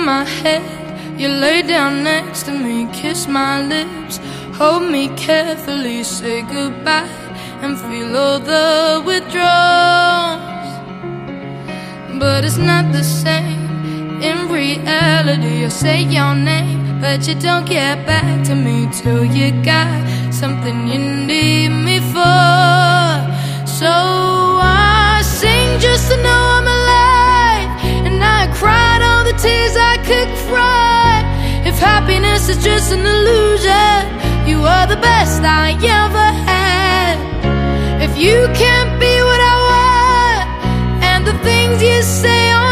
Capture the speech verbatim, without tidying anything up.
my head, you lay down next to me, kiss my lips, hold me carefully, say goodbye, and feel all the withdrawals. But it's not the same. In reality, I say your name, but you don't get back to me till you got something you need me for. So I sing just to know I'm alive, and I cried all the tears I could cry. If happiness is just an illusion, you are the best I ever had. If you can't be what I want, and the things you say are